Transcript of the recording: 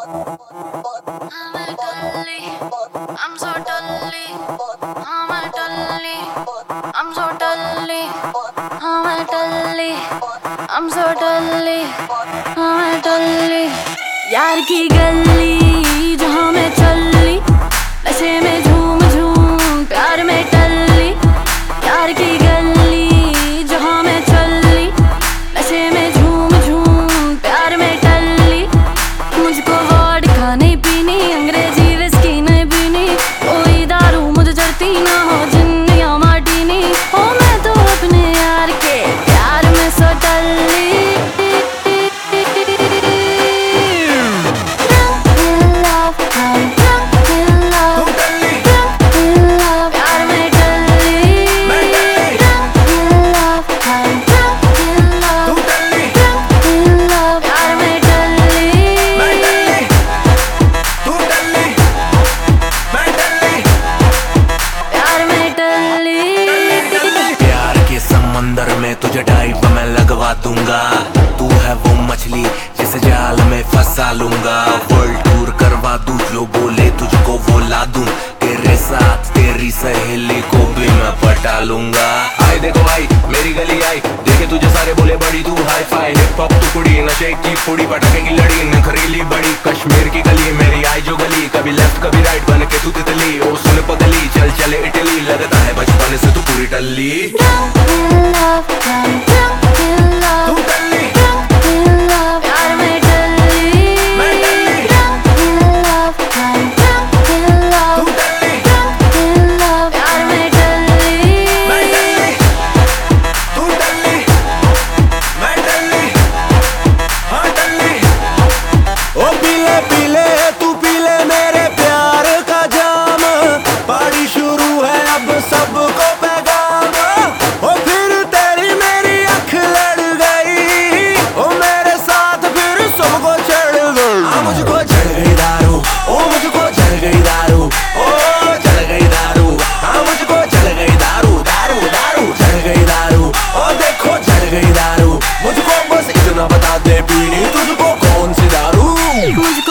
I'm so totally, I'm totally, I'm so totally, I'm so totally, I'm totally। यार की गली जहाँ मैं चली, नशे में झूम झूम प्यार में टल्ली। यार की गली जहाँ मैं चली, नशे में झूम झूम प्यार में टल्ली। मुझको वोडका नहीं पीनी, अंग्रेजी विस्की नहीं पीनी, कोई दारू मुझे चढ़ती ना हो जिन या मार्टिनी। ओ मैं तो अपने यार के प्यार में सो टल्ली। समंदर में तुझे डाइव मैं लगवा दूंगा, तू है वो मछली जिसे जाल में फंसा लूंगा। वर्ल्ड टूर करवा दूं, जो बोले तुझको वो ला दूं, तेरे साथ तेरी सहेली को भी मैं पटा लूंगा। आई देखो आई मेरी गली आई, देखे तुझे सारे बोले बड़ी तू हाई फाई। हिप हॉप तू कुड़ी, नशे की पूड़ी, पटाखे की लड़ी, नखरीली बड़ी कश्मीर की गली। मेरी आई जो गली, कभी लेफ्ट कभी राइट बन के तू तितली। ओ सुन पगली चल चले इटली, लगता है बचपन से तू पूरी टल्ली। मुझको